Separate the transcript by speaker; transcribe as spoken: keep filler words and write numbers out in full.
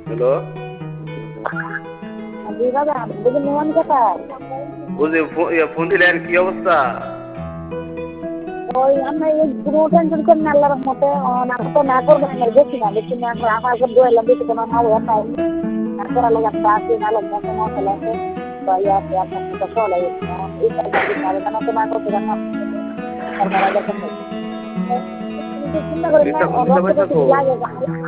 Speaker 1: Hello.
Speaker 2: জি দাদা, দেখি নোমান কোথায়?
Speaker 1: বুঝি ফোন দিলেন, কি অবস্থা?
Speaker 2: ওই আমরা এই কোনো টেনশন করেন না, আল্লাহর রহমতে না তো না করবেন না, দেখি না দেখি না আমরা আমার ঘর দোয়াইলাম বেশি কোনো না হয় না, তারপর আলো একটা আছে নালো মতো মশলা আছে বা ইয়ে আছে আপনার সাথে চলে এই কাজটা দিতে হবে, কেন তো না করতে জানা তার মারা গেছে। চিন্তা করেন না,
Speaker 1: দিশা
Speaker 2: ও
Speaker 1: দিশা
Speaker 2: রক্ত
Speaker 1: পাইছা
Speaker 2: টক্ত
Speaker 1: কো?
Speaker 2: লাগে